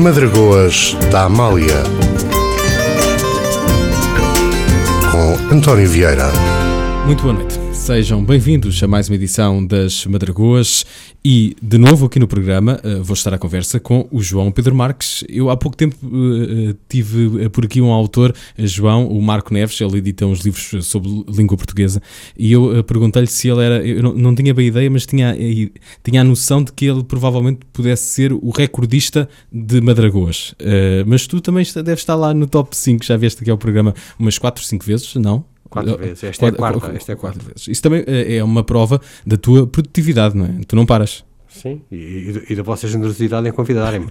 Madragoas da Amália, com António Vieira. Muito boa noite, sejam bem-vindos a mais uma edição das Madragoas e, de novo aqui no programa, vou estar à conversa com o João Pedro Marques. Eu há pouco tempo tive por aqui um autor, João, o Marco Neves, ele edita uns livros sobre língua portuguesa e eu perguntei-lhe se ele era, eu não tinha bem ideia, mas tinha a noção de que ele provavelmente pudesse ser o recordista de Madragoas. Mas tu também deves estar lá no top 5, já vieste aqui ao programa umas 4 ou 5 vezes, não? 4 vezes, esta é a quarta vezes. Isso também é uma prova da tua produtividade, não é? Tu não paras. Sim, e da vossa generosidade em convidarem-me.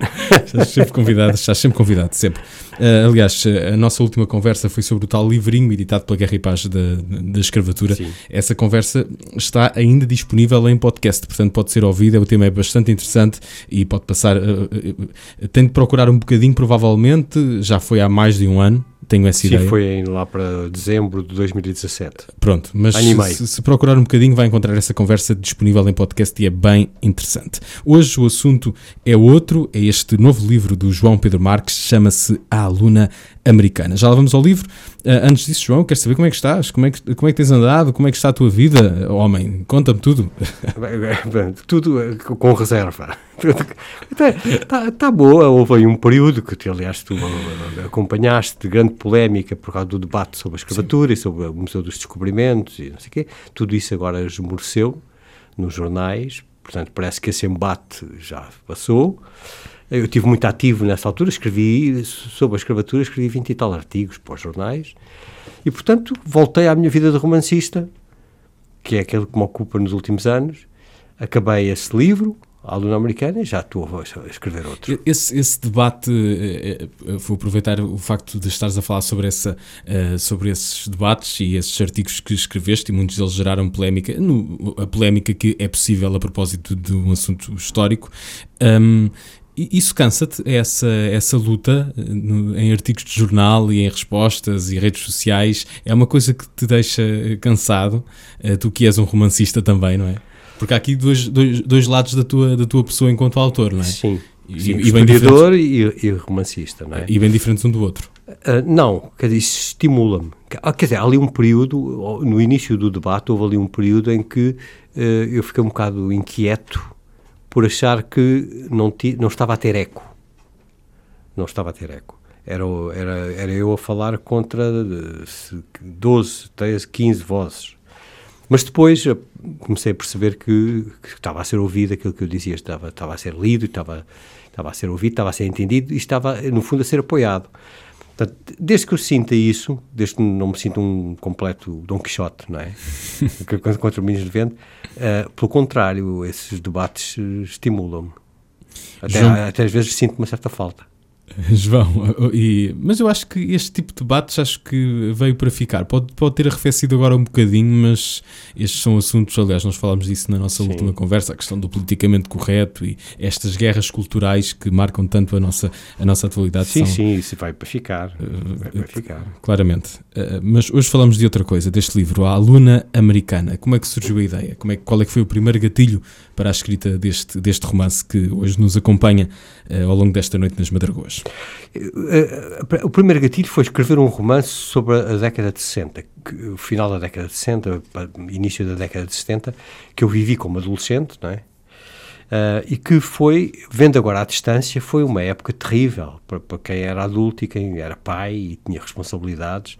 Estás sempre convidado, sempre. Aliás, a nossa última conversa foi sobre o tal livrinho editado pela Guerra e Paz da escravatura. Sim. Essa conversa está ainda disponível em podcast, portanto pode ser ouvida, o tema é bastante interessante e pode passar... Tem de procurar um bocadinho, provavelmente, já foi há mais de um ano. Tenho essa ideia. Sim, foi lá para dezembro de 2017. Pronto, mas se procurar um bocadinho vai encontrar essa conversa disponível em podcast e é bem interessante. Hoje o assunto é outro, é este novo livro do João Pedro Marques, chama-se A Aluna Americana. Já lá vamos ao livro. Antes disso, João, quero saber como é que estás? Como é que tens andado? Como é que está a tua vida, homem? Conta-me tudo. Tudo com reserva. Está boa. Houve aí um período que, aliás, tu acompanhaste de grande polémica por causa do debate sobre a escravatura. Sim. E sobre o Museu dos Descobrimentos e não sei o quê. Tudo isso agora esmoreceu nos jornais. Portanto, parece que esse embate já passou. Eu estive muito ativo nessa altura, escrevi sobre a escravatura, escrevi 20 e tal artigos para os jornais e, portanto, voltei à minha vida de romancista, que é aquele que me ocupa nos últimos anos. Acabei esse livro, A Aluna Americana, e já estou a escrever outro. Esse debate, vou aproveitar o facto de estares a falar sobre esses debates e esses artigos que escreveste, e muitos deles geraram polémica, a polémica que é possível a propósito de um assunto histórico. Isso cansa-te, essa luta em artigos de jornal e em respostas e redes sociais? É uma coisa que te deixa cansado? Tu que és um romancista também, não é? Porque há aqui dois lados da tua pessoa enquanto autor, não é? Sim, historiador e romancista, não é? E bem diferentes um do outro. Não, quer dizer, isso estimula-me. Quer dizer, há ali um período, no início do debate, houve ali um período em que eu fiquei um bocado inquieto por achar que não estava a ter eco. Não estava a ter eco. Era eu a falar contra 12, 13, 15 vozes. Mas depois comecei a perceber que estava a ser ouvido aquilo que eu dizia, estava a ser lido, estava a ser ouvido, estava a ser entendido e estava, no fundo, a ser apoiado. Portanto, desde que eu sinta isso, desde que não me sinto um completo Dom Quixote, não é? Contra o Moinhos de Vento, pelo contrário, esses debates estimulam-me. Até às vezes sinto uma certa falta. João, mas eu acho que este tipo de debates acho que veio para ficar. Pode ter arrefecido agora um bocadinho, mas estes são assuntos, aliás, nós falámos disso na nossa última conversa, a questão do politicamente correto e estas guerras culturais que marcam tanto a nossa atualidade. Sim, isso vai para ficar. Claramente. Mas hoje falamos de outra coisa, deste livro, A Aluna Americana. Como é que surgiu a ideia? Qual é que foi o primeiro gatilho para a escrita deste romance que hoje nos acompanha ao longo desta noite nas Madragoas? O primeiro gatilho foi escrever um romance sobre a década de 60, o final da década de 60, início da década de 70, que eu vivi como adolescente, não é? E que foi, vendo agora à distância, foi uma época terrível para quem era adulto e quem era pai e tinha responsabilidades.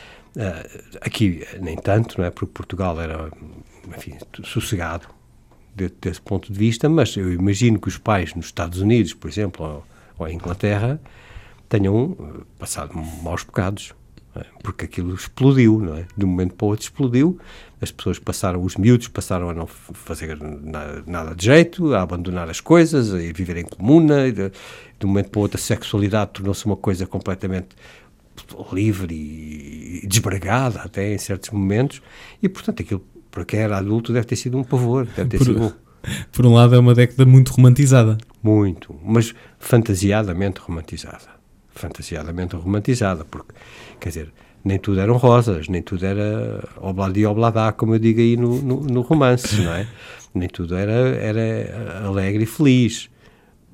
Aqui nem tanto, não é? Porque Portugal era, enfim, sossegado desse ponto de vista, mas eu imagino que os pais nos Estados Unidos, por exemplo, ou em Inglaterra, tenham passado maus bocados, não é? Porque aquilo explodiu, não é? De um momento para o outro explodiu, os miúdos passaram a não fazer nada de jeito, a abandonar as coisas, a viver em comuna, e de um momento para o outro a sexualidade tornou-se uma coisa completamente livre e desbragada até em certos momentos, e portanto aquilo para quem era adulto deve ter sido um pavor, Por um lado é uma década muito romantizada. Muito, mas fantasiadamente romantizada, porque, quer dizer, nem tudo eram rosas, nem tudo era obladi obladá, como eu digo aí no romance, não é? Nem tudo era alegre e feliz.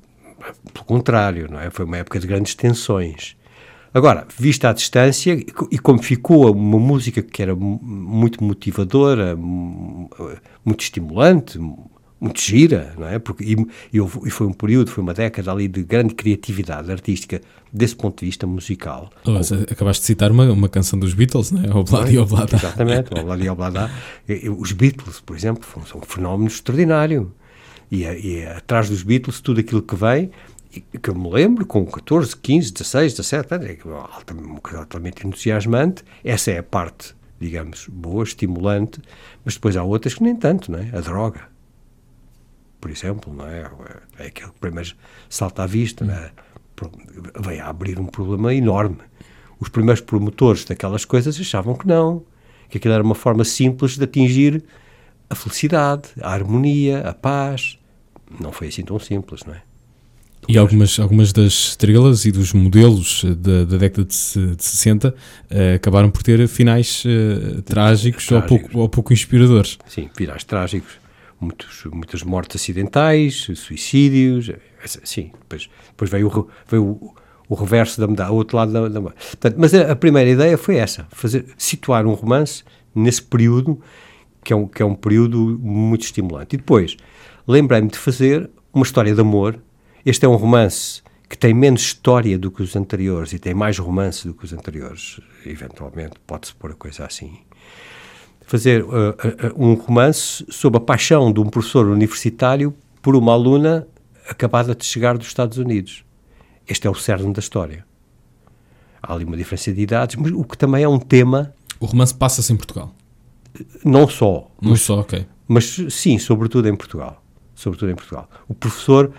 pelo contrário, não é? Foi uma época de grandes tensões. Agora, vista à distância, e como ficou uma música que era muito motivadora, muito estimulante, muito gira, não é? E foi um período, foi uma década ali de grande criatividade artística, desse ponto de vista musical. Acabaste de citar uma canção dos Beatles, não é? Obladi Oblada. Exatamente, Obladi Oblada. Os Beatles, por exemplo, são um fenómeno extraordinário. E atrás dos Beatles, tudo aquilo que vem, que eu me lembro, com 14, 15, 16, 17, uma coisa altamente entusiasmante. Essa é a parte, digamos, boa, estimulante, mas depois há outras que nem tanto, não é? A droga, por exemplo, não é? É aquele que primeiro salta à vista, não é? Veio a abrir um problema enorme. Os primeiros promotores daquelas coisas achavam que não, que aquilo era uma forma simples de atingir a felicidade, a harmonia, a paz. Não foi assim tão simples, não é? E algumas das estrelas e dos modelos da década de 60 acabaram por ter finais trágicos ou pouco inspiradores. Sim, finais trágicos. Muitas mortes acidentais, suicídios. Sim, depois veio o reverso da medalha, o outro lado da medalha. Portanto, mas a primeira ideia foi essa, situar um romance nesse período, que é um período muito estimulante. E depois, lembrei-me de fazer uma história de amor. Este é um romance que tem menos história do que os anteriores e tem mais romance do que os anteriores. Eventualmente, pode-se pôr a coisa assim. Fazer um romance sobre a paixão de um professor universitário por uma aluna acabada de chegar dos Estados Unidos. Este é o cerne da história. Há ali uma diferença de idades, mas o que também é um tema... O romance passa-se em Portugal? Não só. Ok. Mas sim, sobretudo em Portugal. O professor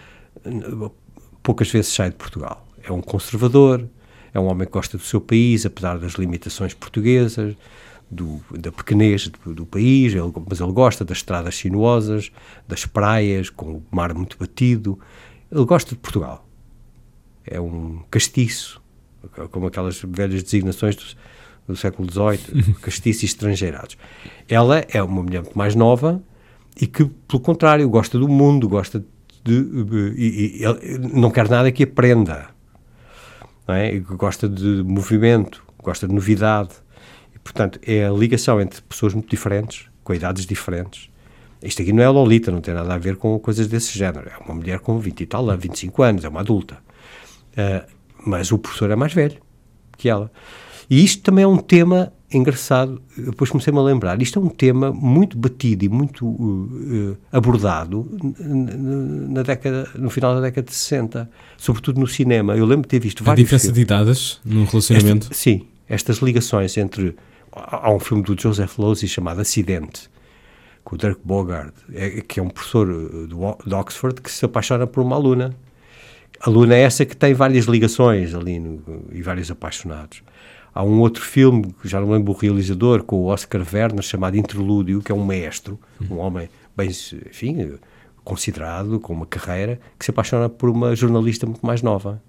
poucas vezes sai de Portugal. É um conservador, é um homem que gosta do seu país, apesar das limitações portuguesas, da pequenez do país, mas ele gosta das estradas sinuosas, das praias, com o mar muito batido. Ele gosta de Portugal. É um castiço, como aquelas velhas designações do século XVIII, castiço e estrangeirados. Ela é uma mulher muito mais nova e que, pelo contrário, gosta do mundo, gosta e não quer nada que aprenda, não é? E gosta de movimento, gosta de novidade. Portanto, é a ligação entre pessoas muito diferentes, com idades diferentes. Isto aqui não é Lolita, não tem nada a ver com coisas desse género. É uma mulher com 20 e tal, 25 anos, é uma adulta. Mas o professor é mais velho que ela. E isto também é um tema engraçado, depois comecei-me a lembrar, isto é um tema muito batido e muito abordado no final da década de 60, sobretudo no cinema. Eu lembro de ter visto vários filmes. A diferença de idades no relacionamento? Sim, estas ligações entre... Há um filme do Joseph Losey chamado Acidente, com o Dirk Bogarde, que é um professor de Oxford que se apaixona por uma aluna. A aluna é essa que tem várias ligações ali e vários apaixonados. Há um outro filme, que já não lembro o realizador, com o Oscar Werner, chamado Interlúdio, que é um maestro, um homem bem, enfim, considerado, com uma carreira, que se apaixona por uma jornalista muito mais nova.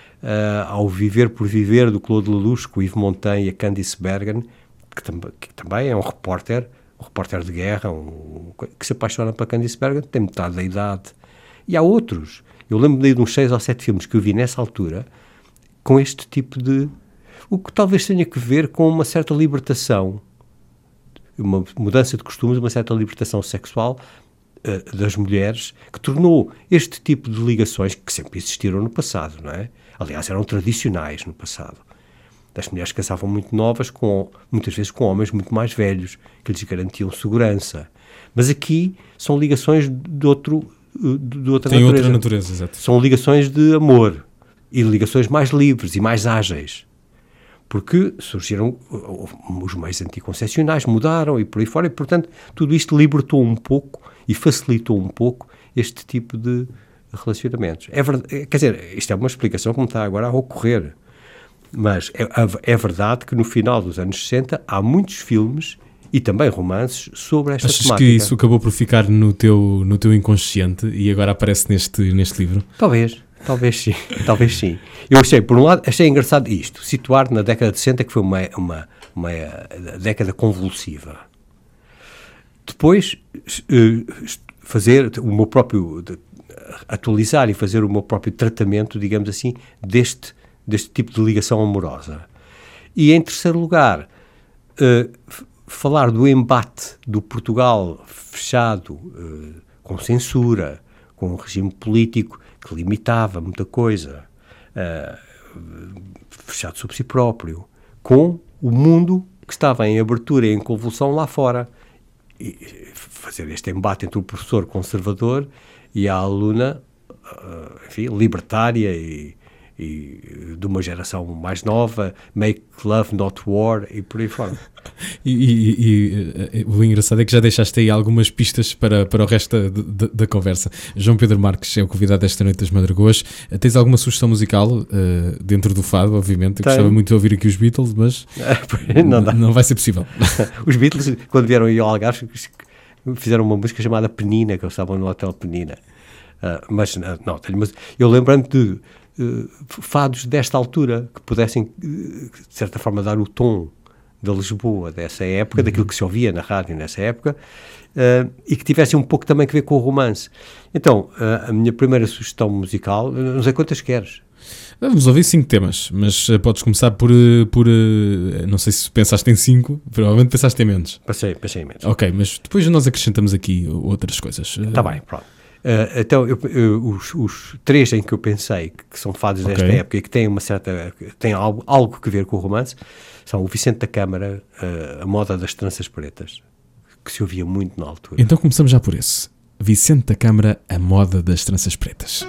Ao Viver por Viver, do Claude Lelouch, com o Yves Montand e a Candice Bergen, que também é um repórter de guerra, que se apaixona pela Candice Bergen, tem metade da idade. E há outros. Eu lembro-me de uns 6 ou 7 filmes que eu vi nessa altura, com este tipo de... O que talvez tenha que ver com uma certa libertação, uma mudança de costumes, uma certa libertação sexual das mulheres, que tornou este tipo de ligações, que sempre existiram no passado, não é? Aliás, eram tradicionais no passado. As mulheres casavam muito novas, muitas vezes com homens muito mais velhos, que lhes garantiam segurança. Mas aqui são ligações de outra natureza. Tem outra natureza, exato. São ligações de amor e ligações mais livres e mais ágeis. Porque surgiram os meios anticoncepcionais, mudaram e por aí fora, e portanto tudo isto libertou um pouco e facilitou um pouco este tipo de relacionamentos. É verdade, quer dizer, isto é uma explicação como está agora a ocorrer, mas é verdade que no final dos anos 60 há muitos filmes e também romances sobre esta temática. Achas que isso acabou por ficar no teu inconsciente e agora aparece neste livro? Talvez sim. Eu achei, por um lado, engraçado isto, situar na década de 60, que foi uma década convulsiva. Depois, fazer o meu próprio atualizar e fazer o meu próprio tratamento, digamos assim, deste tipo de ligação amorosa. E, em terceiro lugar, falar do embate do Portugal fechado, com censura, com um regime político que limitava muita coisa, fechado sobre si próprio, com o mundo que estava em abertura e em convulsão lá fora. E fazer este embate entre o professor conservador e a aluna, enfim, libertária e de uma geração mais nova, make love, not war, e por aí fora. E o engraçado é que já deixaste aí algumas pistas para o resto da conversa. João Pedro Marques é o convidado desta noite das Madragoas. Tens alguma sugestão musical dentro do fado, obviamente? Eu gostava muito de ouvir aqui os Beatles, mas não vai ser possível. Os Beatles, quando vieram aí ao Algarve, fizeram uma música chamada Penina, que eles estavam no Hotel Penina. Mas eu lembro-me de fados desta altura que pudessem, de certa forma, dar o tom da Lisboa dessa época, daquilo que se ouvia na rádio nessa época, e que tivessem um pouco também a ver com o romance. Então, a minha primeira sugestão musical, não sei quantas queres. Vamos ouvir 5 temas, mas podes começar por não sei se pensaste em 5, provavelmente pensaste em menos. Pensei em menos. Ok, mas depois nós acrescentamos aqui outras coisas. Está bem, pronto. Então, os 3 em que eu pensei que são fados desta época e que têm têm algo que ver com o romance são o Vicente da Câmara, a moda das tranças pretas, que se ouvia muito na altura. Então começamos já por esse. Vicente da Câmara, a moda das tranças pretas.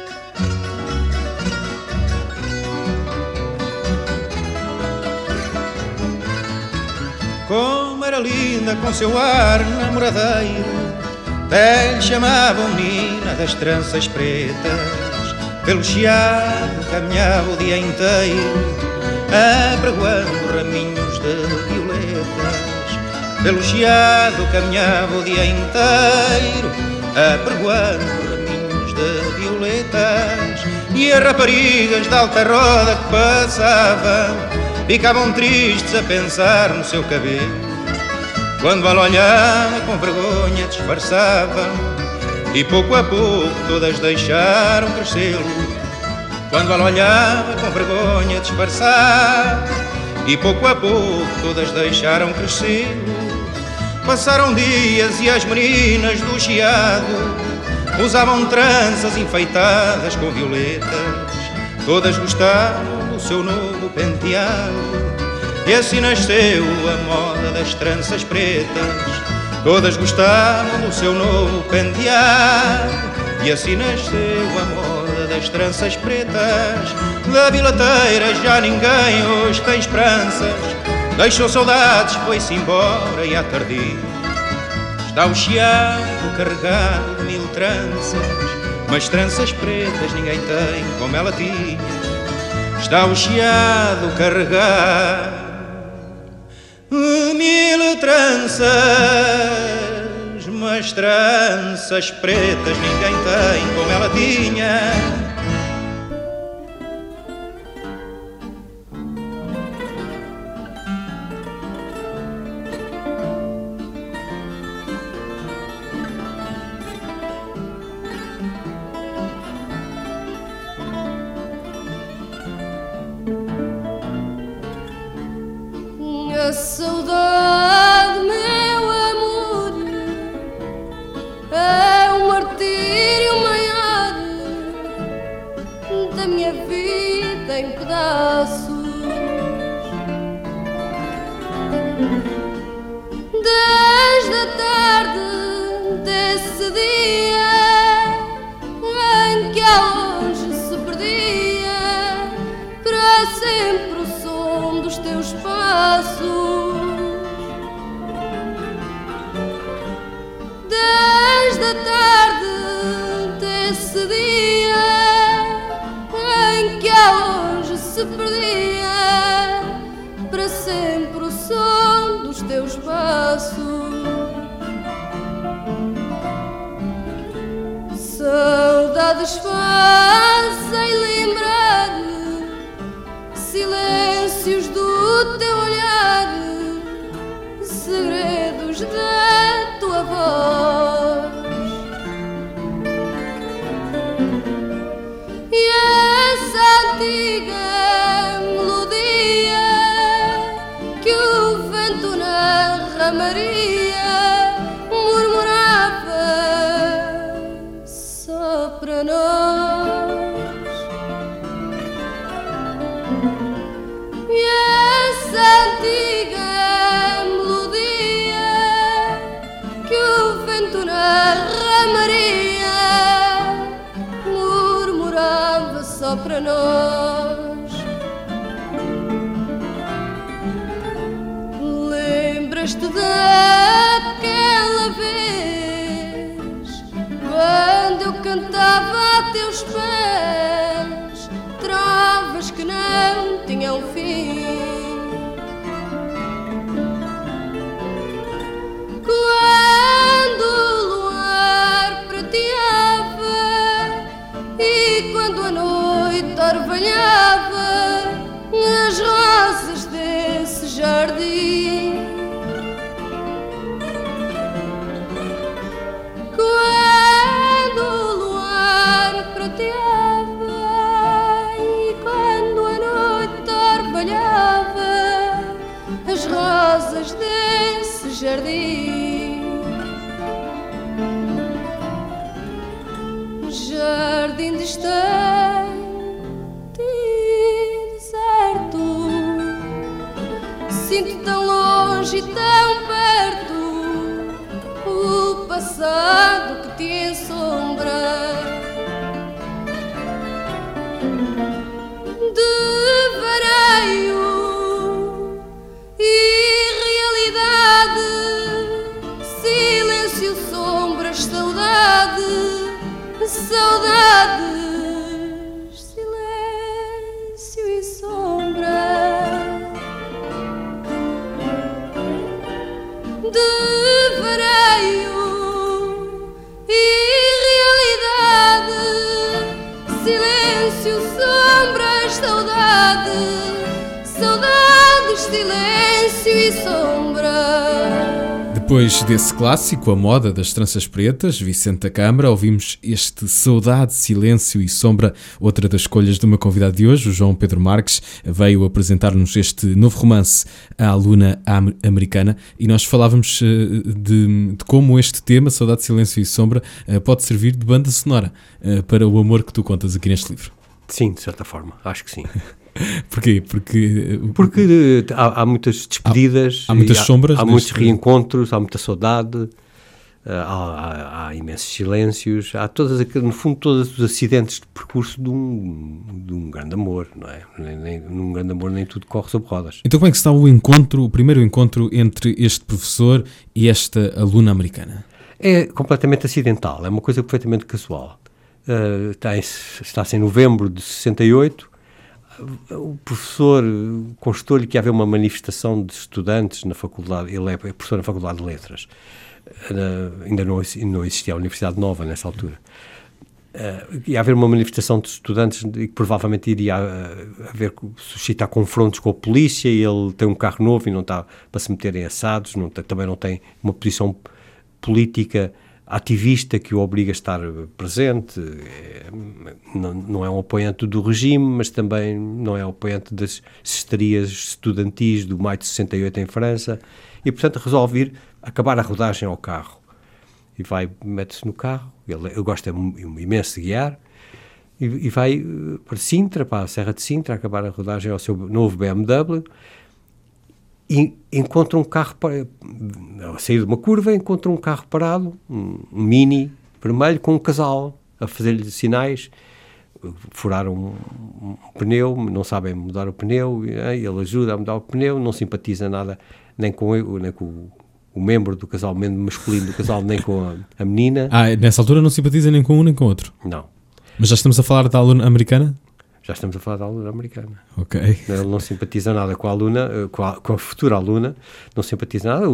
Como era linda com seu ar namoradeiro, até lhe chamavam menina das tranças pretas. Pelo chiado caminhava o dia inteiro, apregoando raminhos de violetas. Pelo chiado caminhava o dia inteiro, apregoando raminhos de violetas. E as raparigas da alta roda que passavam ficavam tristes a pensar no seu cabelo. Quando ela olhava com vergonha disfarçavam, e pouco a pouco todas deixaram crescê-lo. Quando ela olhava com vergonha disfarçava, e pouco a pouco todas deixaram crescê-lo. Passaram dias e as meninas do chiado usavam tranças enfeitadas com violetas. Todas gostavam do seu novo penteado, e assim nasceu a moda das tranças pretas. Todas gostavam do seu novo penteado, e assim nasceu a moda das tranças pretas. Da bilateira já ninguém hoje tem esperanças, deixou saudades, foi-se embora e à tardia. Está o chiado carregado de 1000 tranças, mas tranças pretas ninguém tem como ela tinha. Está o chiado carregado 1000 tranças, mas tranças pretas ninguém tem como ela tinha. A saudade, meu amor, é o martírio maior da minha vida em pedaços. Desde a tarde desse dia em que ao longe se perdia para sempre o som dos teus passos. Desde a tarde desse dia em que ao longe se perdia para sempre o som dos teus passos. Saudades fazem lembrar silêncios do teu olhar, segredos da tua voz. Maria murmurava só para nós. E essa antiga melodia que o vento na ramaria murmurava só para nós. Lembras-te daquela vez quando eu cantava a teus pés trovas que não tinham fim? Quando o luar prateava e quando a noite orvalhava as rosas desse jardim. Quando o luar prateava e quando a noite orvalhava as rosas desse jardim. Jardim distante e deserto, sinto tão longe e tão perto o passado que te ensombra. Devaneio e realidade, silêncio, sombras, saudade, saudades, silêncio e sombra. Devaneio e realidade, silêncio, sombras, saudade, saudades, silêncio e sombra. Depois desse clássico, A Moda das Tranças Pretas, Vicente da Câmara, ouvimos este Saudade, Silêncio e Sombra, outra das escolhas do meu convidado de hoje, o João Pedro Marques, veio apresentar-nos este novo romance, A Aluna Americana, e nós falávamos de como este tema, Saudade, Silêncio e Sombra, pode servir de banda sonora para o amor que tu contas aqui neste livro. Sim, de certa forma, acho que sim. Porquê? Porque há muitas despedidas, há muitas sombras, há muitos reencontros, há muita saudade, há imensos silêncios, há no fundo todos os acidentes de percurso de um grande amor, não é? Num grande amor nem tudo corre sobre rodas. Então como é que está o primeiro encontro entre este professor e esta aluna americana? É completamente acidental, é uma coisa perfeitamente casual. Está-se em novembro de 68, o professor constou-lhe que havia uma manifestação de estudantes na faculdade, ele é professor na Faculdade de Letras, ainda não existia a Universidade Nova nessa altura. Ia haver uma manifestação de estudantes e que provavelmente iria suscitar confrontos com a polícia, e ele tem um carro novo e não está para se meter em assados, também não tem uma posição política ativista que o obriga a estar presente, não é um apoiante do regime, mas também não é um apoiante das secretarias estudantis do maio de 68 em França, e portanto resolve ir acabar a rodagem ao carro. E mete-se no carro, ele gosta imenso de guiar, e vai para Sintra, para a Serra de Sintra, acabar a rodagem ao seu novo BMW, e encontra um carro, a sair de uma curva, encontra um carro parado, um Mini vermelho, com um casal a fazer-lhe sinais. Furaram um pneu, não sabem mudar o pneu, ele ajuda a mudar o pneu, não simpatiza nada nem com o membro do casal, membro masculino do casal, nem com a menina. Nessa altura não simpatiza nem com um nem com o outro? Não. Mas já estamos a falar da aluna americana? Já estamos a falar da aluna americana. Ok. Ele não simpatiza nada com a aluna, com a futura aluna, não simpatiza nada.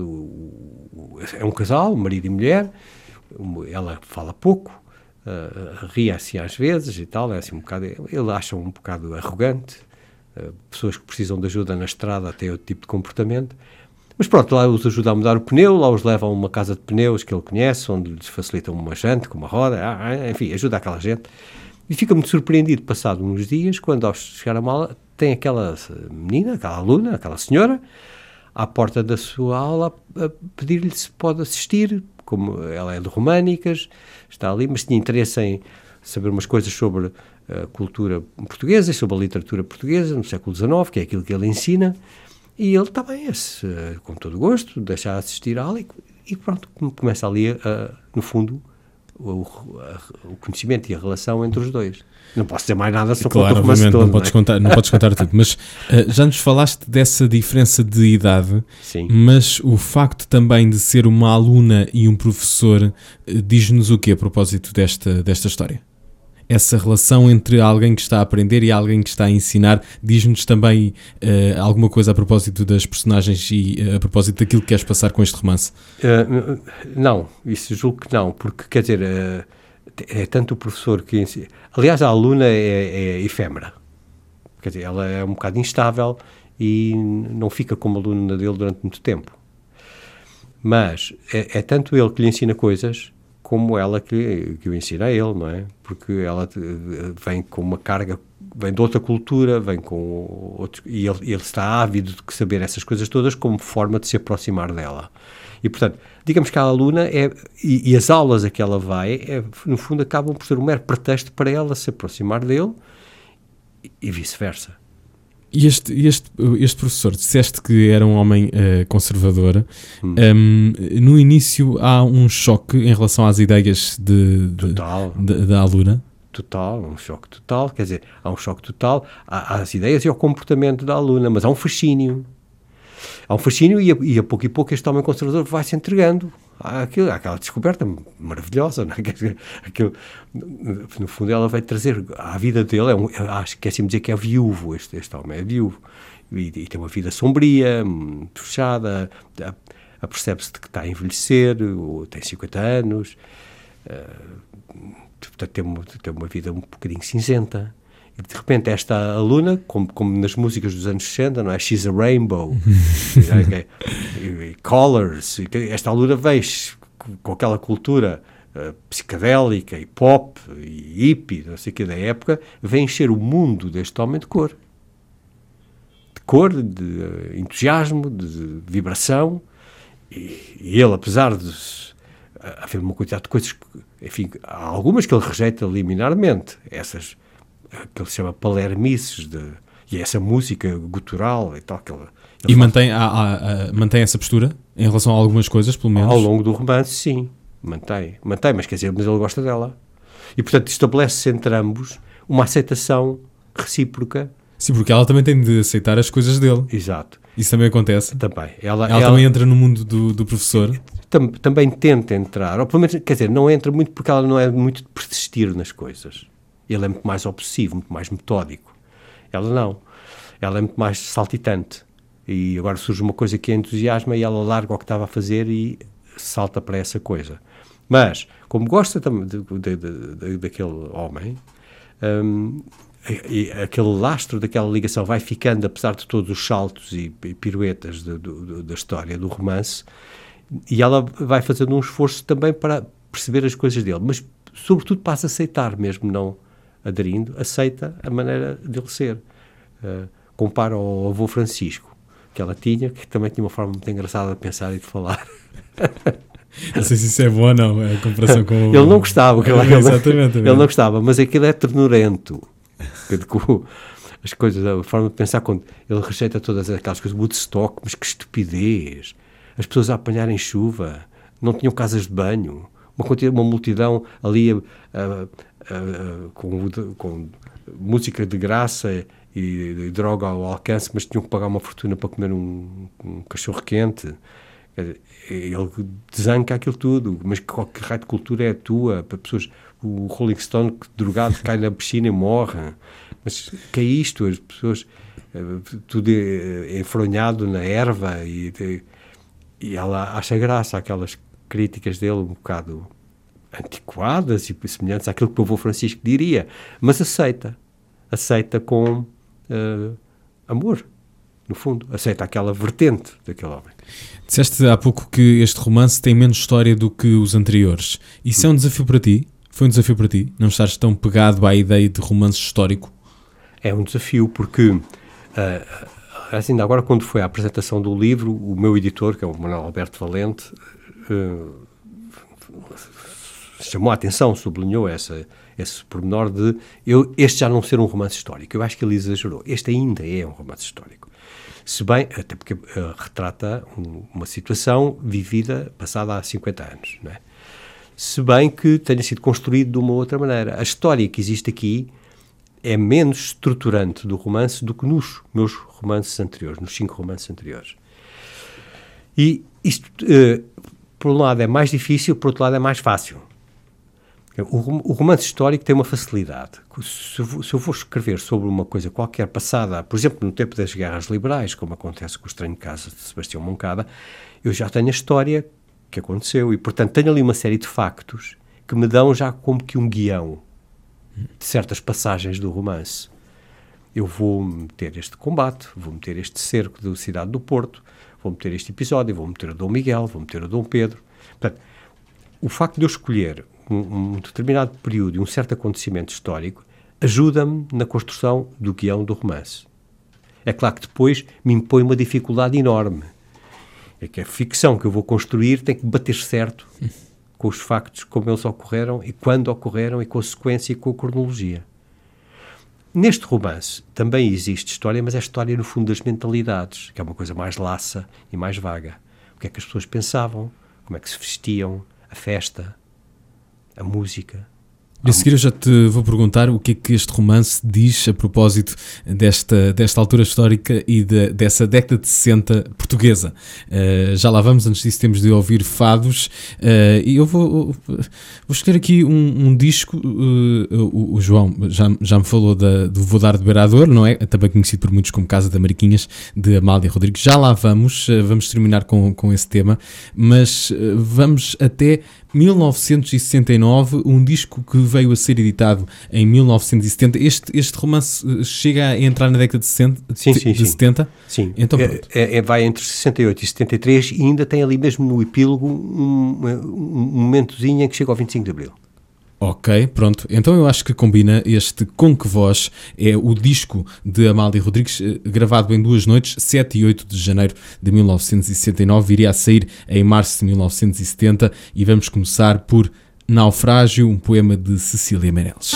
É um casal, marido e mulher, ela fala pouco, ri assim às vezes e tal, é assim um bocado, ele acha um bocado arrogante, pessoas que precisam de ajuda na estrada têm outro tipo de comportamento. Mas pronto, lá os ajuda a mudar o pneu, lá os leva a uma casa de pneus que ele conhece, onde lhes facilitam uma jante com uma roda, enfim, ajuda aquela gente. E fica muito surpreendido, passado uns dias, quando ao chegar a mala, tem aquela menina, aquela aluna, aquela senhora, à porta da sua aula a pedir-lhe se pode assistir, como ela é de Românicas, está ali, mas tinha interesse em saber umas coisas sobre a cultura portuguesa, sobre a literatura portuguesa no século XIX, que é aquilo que ele ensina, e ele está bem, com todo o gosto, deixar assistir a aula e pronto, começa ali, no fundo, o conhecimento e a relação entre os dois. Não posso dizer mais nada sobre claro, o romance todo. Não podes contar tudo, mas já nos falaste dessa diferença de idade. Sim. Mas o facto também de ser uma aluna e um professor diz-nos o quê a propósito desta história? Essa relação entre alguém que está a aprender e alguém que está a ensinar diz-nos também alguma coisa a propósito das personagens e a propósito daquilo que queres passar com este romance? Não, isso julgo que não, porque quer dizer, é tanto o professor que ensina. Aliás, a aluna é efêmera, quer dizer, ela é um bocado instável e não fica como aluna dele durante muito tempo. Mas é tanto ele que lhe ensina coisas como ela que o ensina a ele, não é? Porque ela vem com uma carga, vem de outra cultura, vem com outro, e ele está ávido de saber essas coisas todas como forma de se aproximar dela. E, portanto, digamos que a aluna e as aulas a que ela vai, no fundo, acabam por ser um mero pretexto para ela se aproximar dele e vice-versa. E este professor, disseste que era um homem conservador. No início há um choque em relação às ideias da aluna? Total, um choque total. Quer dizer, há um choque total às ideias e ao comportamento da aluna, mas há um fascínio. Há um fascínio e a pouco e pouco este homem conservador vai se entregando àquela descoberta maravilhosa, não é? Aquilo, no fundo, ela vai trazer à vida dele, acho que esqueci-me de dizer que é viúvo, este homem é viúvo, e tem uma vida sombria, muito fechada, apercebe-se de que está a envelhecer, tem 50 anos, portanto tem uma vida um bocadinho cinzenta. E de repente esta aluna, como nas músicas dos anos 60, não é? She's a Rainbow, e Colors, esta aluna veio com aquela cultura psicadélica e pop e hippie, não sei o que, da época, vem encher o mundo deste homem de cor. De cor, de entusiasmo, de vibração, e ele, apesar de haver uma quantidade de coisas, enfim, há algumas que ele rejeita liminarmente, essas que ele chama palermices, e essa música gutural e tal. E mantém essa postura em relação a algumas coisas, pelo menos? Ao longo do romance, sim, mantém, mas quer dizer, mas ele gosta dela. E, portanto, estabelece-se entre ambos uma aceitação recíproca. Sim, porque ela também tem de aceitar as coisas dele. Exato. Isso também acontece? Também. Ela também entra no mundo do professor? Também tenta entrar, ou pelo menos, quer dizer, não entra muito porque ela não é muito de persistir nas coisas. Ele é muito mais obsessivo, muito mais metódico. Ela não. Ela é muito mais saltitante. E agora surge uma coisa que a entusiasma e ela larga o que estava a fazer e salta para essa coisa. Mas, como gosta daquele homem, e aquele lastro daquela ligação vai ficando, apesar de todos os saltos e piruetas da história, do romance, e ela vai fazendo um esforço também para perceber as coisas dele. Mas, sobretudo, passa a aceitar, mesmo não aderindo, aceita a maneira dele ser. Compara ao avô Francisco, que ela tinha, que também tinha uma forma muito engraçada de pensar e de falar. Não sei se isso é bom ou não, é a comparação com o... Ele não gostava. Exatamente. Ele não gostava, mas aquilo é ternurento. As coisas, a forma de pensar, quando ele rejeita todas aquelas coisas, Woodstock, mas que estupidez. As pessoas a apanharem chuva, não tinham casas de banho, uma multidão ali com música de graça e droga ao alcance, mas tinham que pagar uma fortuna para comer um cachorro quente. Ele desanca aquilo tudo, mas que raio de cultura é a tua? Para pessoas, o Rolling Stone que drogado cai na piscina e morre, mas que é isto? As pessoas, tudo enfronhado na erva, e ela acha graça aquelas críticas dele um bocado antiquadas e semelhantes àquilo que o avô Francisco diria, mas aceita com amor, no fundo, aceita aquela vertente daquele homem. Disseste há pouco que este romance tem menos história do que os anteriores. Isso é um desafio para ti? Foi um desafio para ti? Não estares tão pegado à ideia de romance histórico? É um desafio porque ainda agora, quando foi a apresentação do livro, o meu editor, que é o Manuel Alberto Valente, chamou a atenção, sublinhou esse pormenor de este já não ser um romance histórico. Eu acho que ele exagerou. Este ainda é um romance histórico. Se bem, até porque retrata uma situação vivida, passada há 50 anos, não é? Se bem que tenha sido construído de uma outra maneira. A história que existe aqui é menos estruturante do romance do que nos meus romances anteriores, nos 5 romances anteriores. E isto, por um lado, é mais difícil, por outro lado, é mais fácil. O romance histórico tem uma facilidade. Se eu for escrever sobre uma coisa qualquer passada, por exemplo, no tempo das guerras liberais, como acontece com o Estranho Caso de Sebastião Moncada, eu já tenho a história que aconteceu e, portanto, tenho ali uma série de factos que me dão já como que um guião de certas passagens do romance. Eu vou meter este combate, vou meter este cerco da cidade do Porto, vou meter este episódio, vou meter o Dom Miguel, vou meter o Dom Pedro. Portanto, o facto de eu escolher um determinado período e um certo acontecimento histórico ajuda-me na construção do guião do romance. É claro que depois me impõe uma dificuldade enorme. É que a ficção que eu vou construir tem que bater certo com os factos como eles ocorreram e quando ocorreram e com a sequência e com a cronologia. Neste romance também existe história, mas é história no fundo das mentalidades, que é uma coisa mais laça e mais vaga. O que é que as pessoas pensavam, como é que se vestiam, a festa, a música. A seguir eu já te vou perguntar o que é que este romance diz a propósito desta altura histórica e dessa década de 60 portuguesa. Já lá vamos, antes disso temos de ouvir fados, e eu vou escolher aqui um disco. O João já me falou do Vou Dar de Beirador, não é? Também conhecido por muitos como Casa da Mariquinhas, de Amália Rodrigues. Já lá vamos terminar com esse tema, mas vamos até 1969, um disco que veio a ser editado em 1970. Este romance chega a entrar na década de 70? Sim. Então, vai entre 68 e 73 e ainda tem ali mesmo no epílogo um momentozinho em que chega ao 25 de Abril. Ok, pronto. Então eu acho que combina este Com Que Voz, é o disco de Amália Rodrigues, gravado em 2 noites, 7 e 8 de janeiro de 1969, iria a sair em março de 1970, e vamos começar por Naufrágio, um poema de Cecília Meirelles.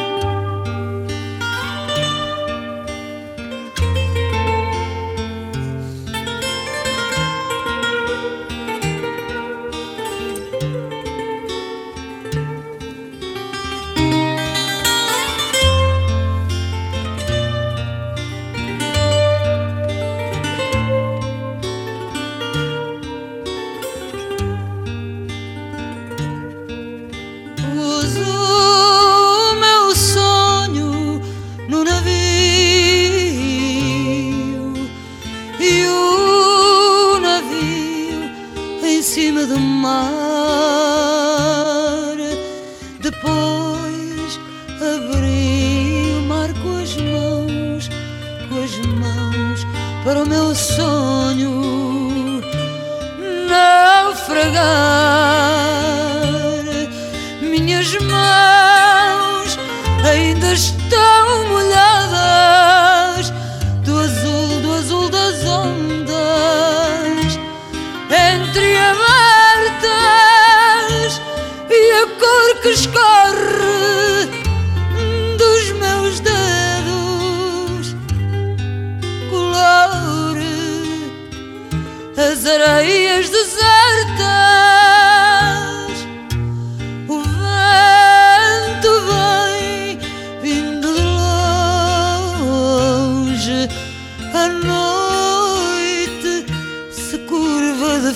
Para o meu sonho naufragar, minhas mãos ainda estão molhadas do azul das ondas, entreabertas, e a cor que escorre dos meus dedos as areias desertas. O vento vem vindo de longe, a noite se curva de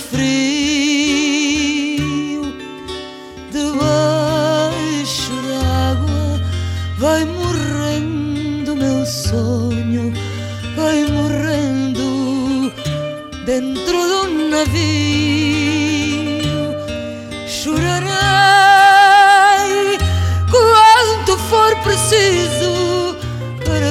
frio, debaixo d'água vai morrendo meu sonho, vai morrendo dentro do navio. Chorarei quanto for preciso para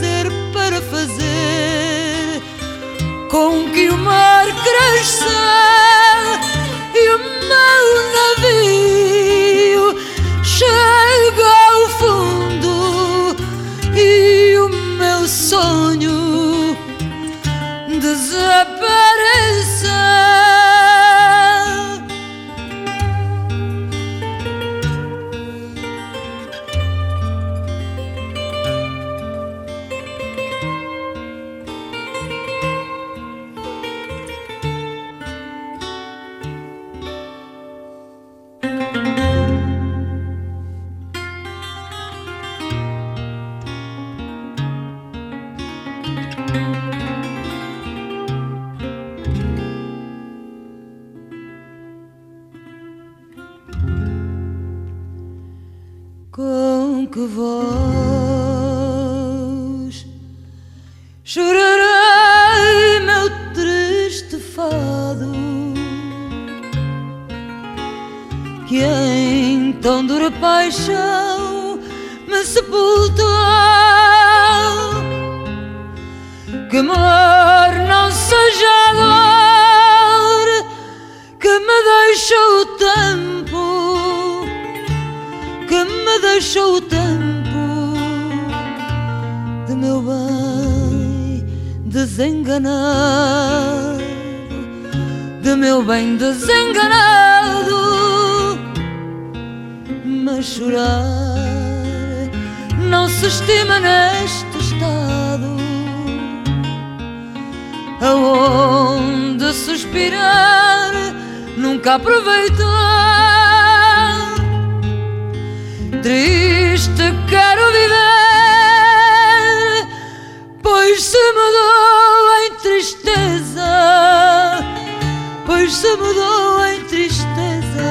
fazer com que o mar cresça e o meu navio chegue ao fundo e o meu sonho desapareça. Com que voz chorarei meu triste fado, que em tão dura paixão me sepultou, que amor não seja a dor que me deixou o tempo, que me deixou o tempo de meu bem desenganado, de meu bem desenganado. Mas chorar não se estima neste estado, aonde suspirar nunca aproveitar. Triste quero viver, pois se mudou em tristeza, pois se mudou em tristeza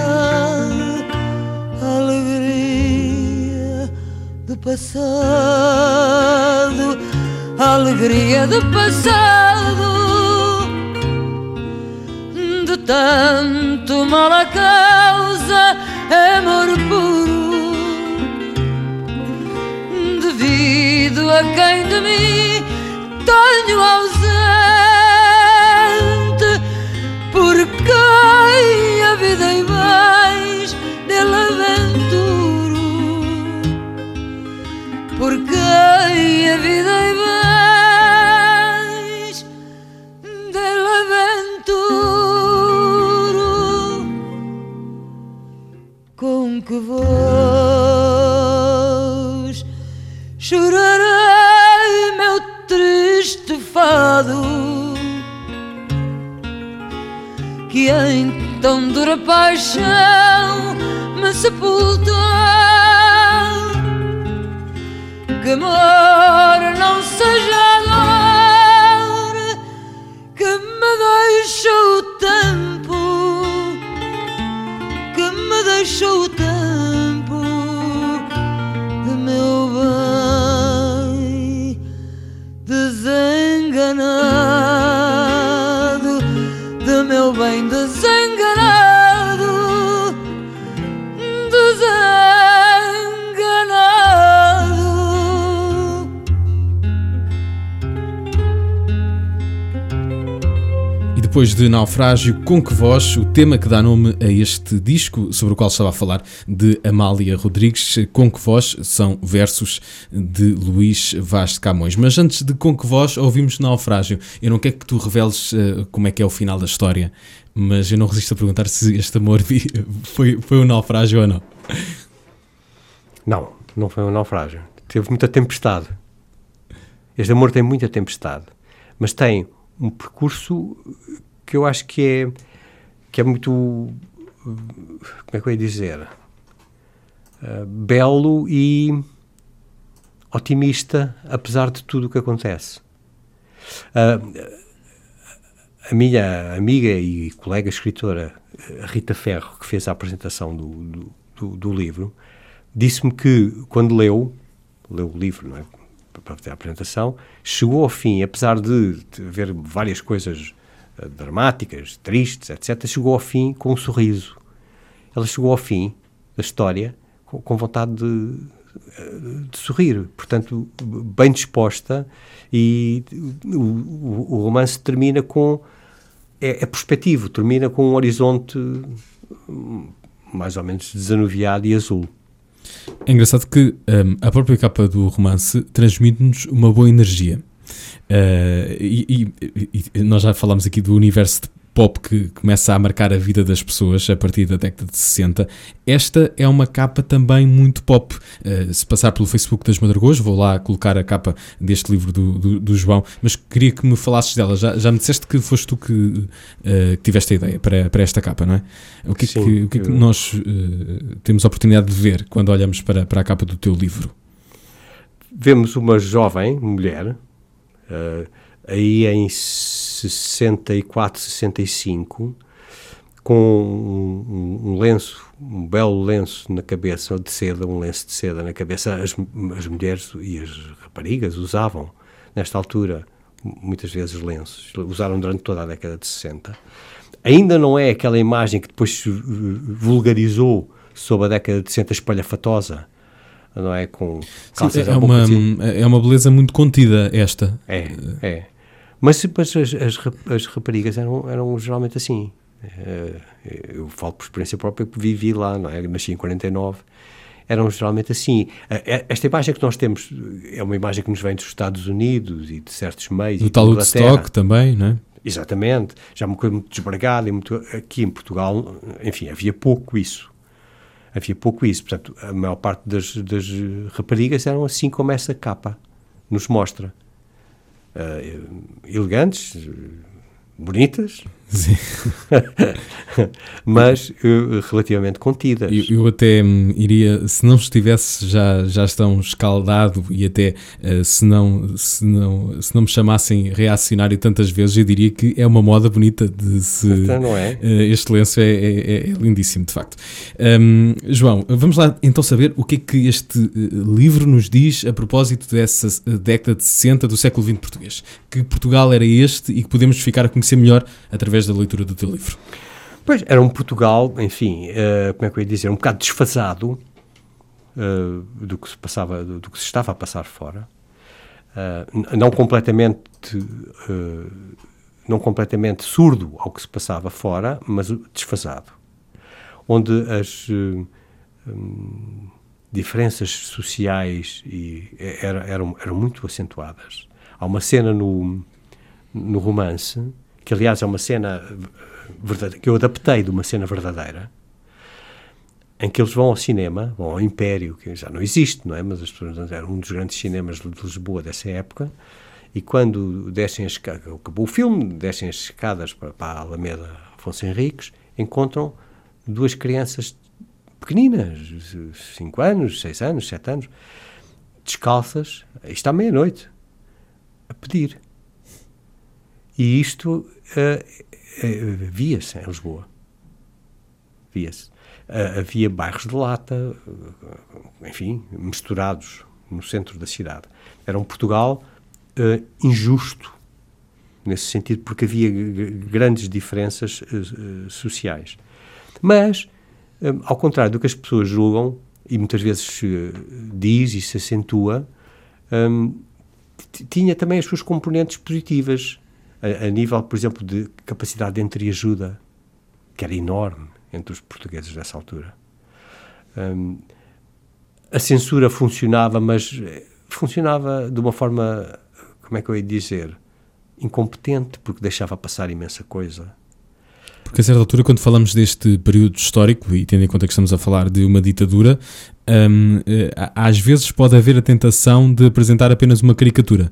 a alegria do passado, a alegria do passado. De tanto mal a causa, amor puro, devido a quem de mim tenho ausente, por quem a vida e bens dele aventuro, por quem a vida e bens dele aventuro. Com que voz chorarei meu triste fado, que em tão dura paixão me sepultou, que amor não seja a dor que me deixou o tempo, que me deixou o tempo de meu bem desenganado, de meu bem desenganado, desenganado. E depois de Naufrágio, com que voz, o tema que dá nome a este disco sobre o qual estava a falar, de Amália Rodrigues, com que voz são versos de Luís Vaz de Camões. Mas antes de com que voz, ouvimos Naufrágio. Eu não quero que tu reveles como é que é o final da história, mas eu não resisto a perguntar se este amor foi um naufrágio ou não. Não, não foi um naufrágio. Teve muita tempestade. Este amor tem muita tempestade, mas tem um percurso que eu acho que é muito, como é que eu ia dizer, belo e otimista, apesar de tudo o que acontece. A minha amiga e colega escritora, a Rita Ferro, que fez a apresentação do livro, disse-me que quando leu o livro, não é, para fazer a apresentação, chegou ao fim, apesar de haver várias coisas dramáticas, tristes, etc., chegou ao fim com um sorriso. Ela chegou ao fim da história com vontade de sorrir, portanto, bem disposta, e o romance termina com... é perspectivo, termina com um horizonte mais ou menos desanuviado e azul. É engraçado que a própria capa do romance transmite-nos uma boa energia. E nós já falámos aqui do universo de pop que começa a marcar a vida das pessoas a partir da década de 60. Esta é uma capa também muito pop. Se passar pelo Facebook das Madragoas, vou lá colocar a capa deste livro do João, mas queria que me falasses dela. Já me disseste que foste tu que tiveste a ideia para esta capa, não é? O que é que nós temos a oportunidade de ver quando olhamos para a capa do teu livro? Vemos uma jovem mulher, aí em 64, 65, com um lenço, um belo lenço na cabeça, de seda, um lenço de seda na cabeça. As mulheres e as raparigas usavam, nesta altura, muitas vezes lenços. Usaram durante toda a década de 60. Ainda não é aquela imagem que depois se vulgarizou sob a década de 60, espalhafatosa, não é? Com calças é uma beleza muito contida esta. É. Mas as raparigas eram geralmente assim. Eu falo por experiência própria, porque vivi lá, não é? Nasci em 49. Eram geralmente assim. Esta imagem que nós temos é uma imagem que nos vem dos Estados Unidos e de certos meios. Do tal Woodstock também, não é? Exatamente. Já uma coisa muito desbragada. Aqui em Portugal, enfim, havia pouco isso. Portanto, a maior parte das raparigas eram assim como essa capa nos mostra. Elegantes, bonitas, sim. mas relativamente contidas. Eu até iria, se não estivesse já tão escaldado e até se não me chamassem reacionário tantas vezes, eu diria que é uma moda bonita de se... Então, não é? Este lenço é lindíssimo, de facto. João, vamos lá então saber o que é que este livro nos diz a propósito dessa década de 60 do século XX português. Que Portugal era este e que podemos ficar a conhecer melhor através da leitura do teu livro? Pois, era um Portugal, enfim, como é que eu ia dizer, um bocado desfasado do que se passava, do que se estava a passar fora. Não completamente surdo ao que se passava fora, mas desfasado. Onde as diferenças sociais eram muito acentuadas. Há uma cena no romance, que aliás é uma cena verdadeira, que eu adaptei de uma cena verdadeira, em que eles vão ao cinema, vão ao Império, que já não existe, não é? Mas as pessoas eram um dos grandes cinemas de Lisboa dessa época, e quando descem as escadas, acabou o filme, descem as escadas para a Alameda Afonso Henriques, encontram duas crianças pequeninas, 5 anos, 6 anos, 7 anos, descalças, isto à meia-noite, a pedir. E isto via-se em Lisboa. Via-se. Havia bairros de lata, enfim, misturados no centro da cidade. Era um Portugal injusto, nesse sentido, porque havia grandes diferenças sociais. Mas, ao contrário do que as pessoas julgam, e muitas vezes diz e se acentua, tinha também as suas componentes positivas, a nível, por exemplo, de capacidade de entreajuda, que era enorme entre os portugueses dessa altura. A censura funcionava, mas funcionava de uma forma, como é que eu ia dizer, incompetente, porque deixava passar imensa coisa. Porque a certa altura, quando falamos deste período histórico, e tendo em conta que estamos a falar de uma ditadura, às vezes pode haver a tentação de apresentar apenas uma caricatura.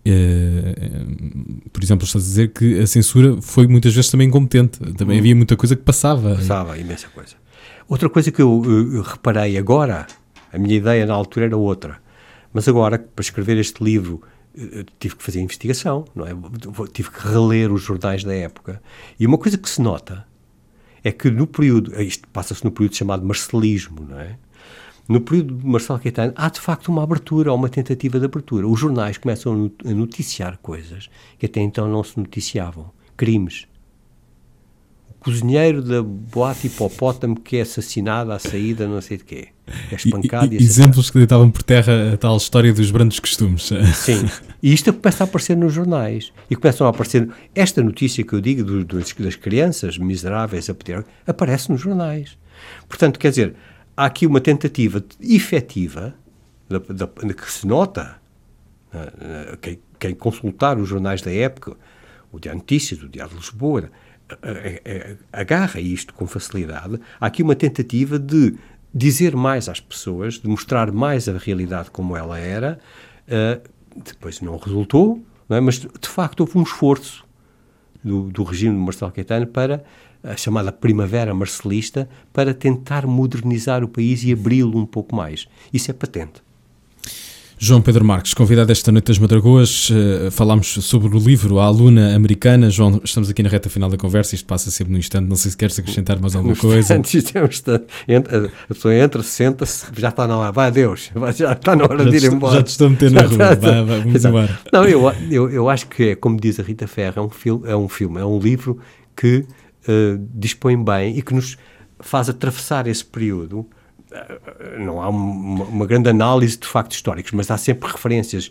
Por exemplo, estás a dizer que a censura foi muitas vezes também incompetente. Também havia muita coisa que passava. Passava, imensa coisa. Outra coisa que eu reparei agora, a minha ideia na altura era outra, mas agora, para escrever este livro, tive que fazer investigação, não é? Tive que reler os jornais da época. E uma coisa que se nota é que no período, isto passa-se no período chamado marcelismo, não é? No período de Marcelo Caetano, há de facto uma abertura, uma tentativa de abertura. Os jornais começam a noticiar coisas que até então não se noticiavam. Crimes. O cozinheiro da boate Hipopótamo que é assassinado à saída não sei de quê. É espancado e exemplos que deitavam por terra a tal história dos brandos costumes. Sim. E isto começa a aparecer nos jornais. E começam a aparecer... Esta notícia que eu digo das crianças miseráveis a pedir, aparece nos jornais. Portanto, quer dizer... Há aqui uma tentativa efetiva, que se nota, quem consultar os jornais da época, o Diário de Notícias, o Diário de Lisboa, agarra isto com facilidade. Há aqui uma tentativa de dizer mais às pessoas, de mostrar mais a realidade como ela era. Depois não resultou, não é? Mas de facto houve um esforço do regime de Marcelo Caetano para a chamada Primavera Marcelista, para tentar modernizar o país e abri-lo um pouco mais. Isso é patente. João Pedro Marques, convidado esta noite das Madragoas, falámos sobre o livro A Aluna Americana. João, estamos aqui na reta final da conversa, isto passa sempre num instante, não sei se queres acrescentar mais alguma coisa. Isto é um instante. A pessoa entra, senta-se, já está na hora, vai adeus, já está na hora de ir embora. Já te estou a meter na rua, vamos embora. Não, eu acho que é, como diz a Rita Ferro, é um livro que dispõe bem e que nos faz atravessar esse período. Não há uma grande análise de factos históricos, mas há sempre referências,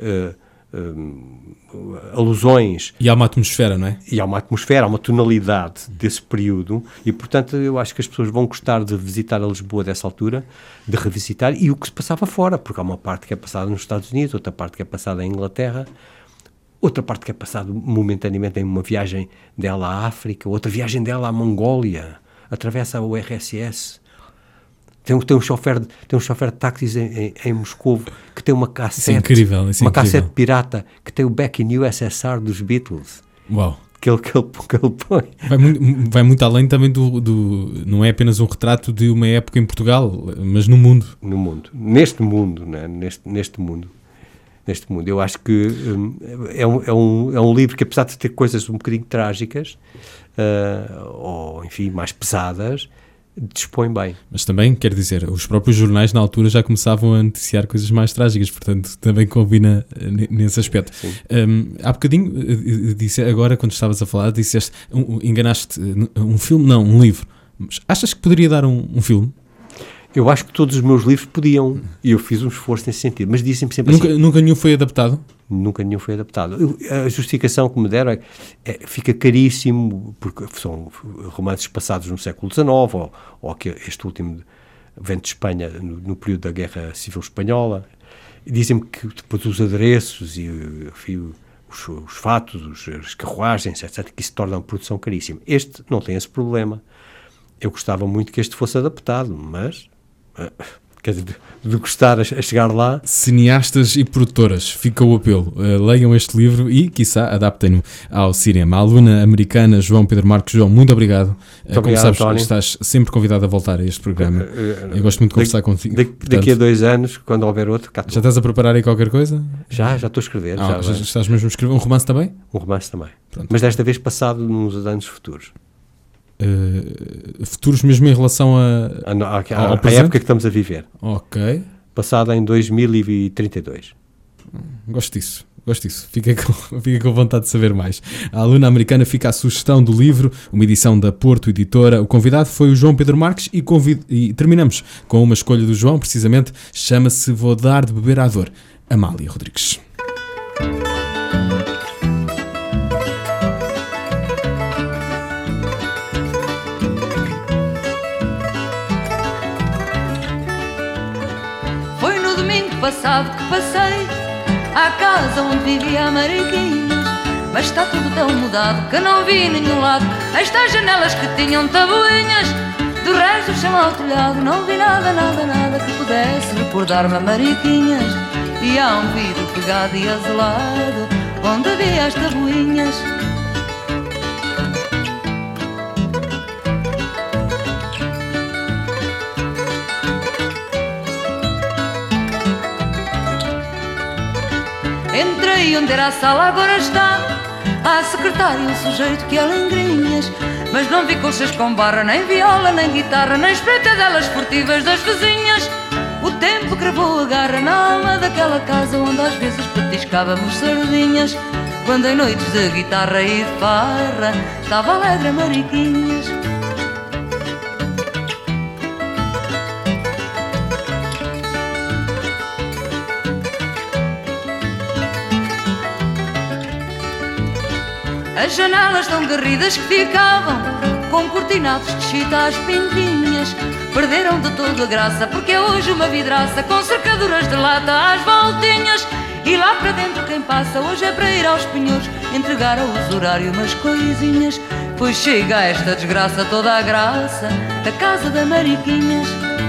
alusões. E há uma atmosfera, não é? E há uma atmosfera, há uma tonalidade desse período e, portanto, eu acho que as pessoas vão gostar de visitar a Lisboa dessa altura, de revisitar, e o que se passava fora, porque há uma parte que é passada nos Estados Unidos, outra parte que é passada em Inglaterra, outra parte que é passada momentaneamente em uma viagem dela à África, outra viagem dela à Mongólia, atravessa o RSS. Tem um chofer de táxis em Moscou que tem uma cassete, cassete pirata que tem o Back in USSR dos Beatles. Uau! Que ele põe. Vai muito além também não é apenas um retrato de uma época em Portugal, mas no mundo. No mundo. Neste mundo, né? Neste mundo. Eu acho que é um livro que, apesar de ter coisas um bocadinho trágicas, ou, enfim, mais pesadas, dispõe bem. Mas também, quer dizer, os próprios jornais na altura já começavam a noticiar coisas mais trágicas, portanto também combina nesse aspecto. Há bocadinho, agora quando estavas a falar, disseste, enganaste, um filme? Não, um livro. Mas achas que poderia dar um filme? Eu acho que todos os meus livros podiam, e eu fiz um esforço nesse sentido, mas dizem-me sempre assim. Nunca nenhum foi adaptado? Nunca nenhum foi adaptado. A justificação que me deram fica caríssimo, porque são romances passados no século XIX, ou que este último vem de Espanha no período da Guerra Civil Espanhola. Dizem-me que depois os adereços e enfim, os fatos, as carruagens, etc., que isso torna a produção caríssima. Este não tem esse problema. Eu gostava muito que este fosse adaptado, mas... quer dizer, de gostar a chegar lá. Cineastas e produtoras, fica o apelo. Leiam este livro e, quiçá, adaptem-no ao cinema. A Aluna Americana, João Pedro Marques. João, muito obrigado. Como sabes, António, estás sempre convidado a voltar a este programa. Eu gosto muito de conversar contigo. Daqui a 2 anos, quando houver outro, cá já estás a preparar aí qualquer coisa? Já estou a escrever. Já estás mesmo a escrever um romance também? Um romance também. Pronto. Mas desta vez passado nos anos futuros. Futuros mesmo em relação ao presente? época que estamos a viver. Ok. Passada em 2032. Gosto disso. Fica com vontade de saber mais. A Aluna Americana fica a sugestão do livro, uma edição da Porto Editora. O convidado foi o João Pedro Marques e terminamos com uma escolha do João, precisamente, chama-se Vou Dar de Beber à Dor. Amália Rodrigues. Passado que passei à casa onde vivia a Mariquinhas, mas está tudo tão mudado que não vi nenhum lado estas janelas que tinham tabuinhas. Do resto do chão ao telhado não vi nada que pudesse recordar-me a Mariquinhas. E há um vidro pegado e azulado onde havia as tabuinhas. Entrei onde era a sala, agora está a secretária, um sujeito que é lengrinhas. Mas não vi colchas com barra, nem viola, nem guitarra, nem espreitadelas furtivas das vizinhas. O tempo cravou a garra na alma daquela casa onde às vezes petiscávamos sardinhas. Quando em noites de guitarra e farra estava alegre a Mariquinhas. As janelas tão garridas que ficavam com cortinados de chita às pintinhas perderam de todo a graça, porque é hoje uma vidraça com cercaduras de lata às voltinhas. E lá para dentro quem passa hoje é para ir aos penhores entregar ao usurário umas coisinhas. Pois chega a esta desgraça toda a graça da casa da Mariquinhas.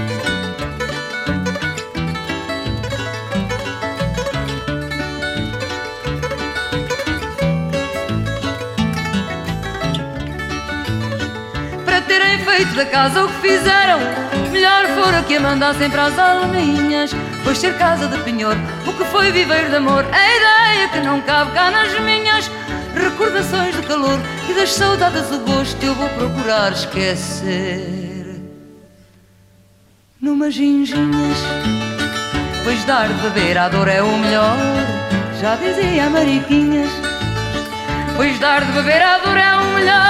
Para terem feito da casa o que fizeram, melhor fora que a mandassem para as alminhas. Pois ser casa de penhor, o que foi viver de amor, é ideia que não cabe cá nas minhas. Recordações de calor e das saudades o gosto eu vou procurar esquecer numas ginginhas. Pois dar de beber à dor é o melhor, já dizia a Mariquinhas. Pois dar de beber à dor é o melhor,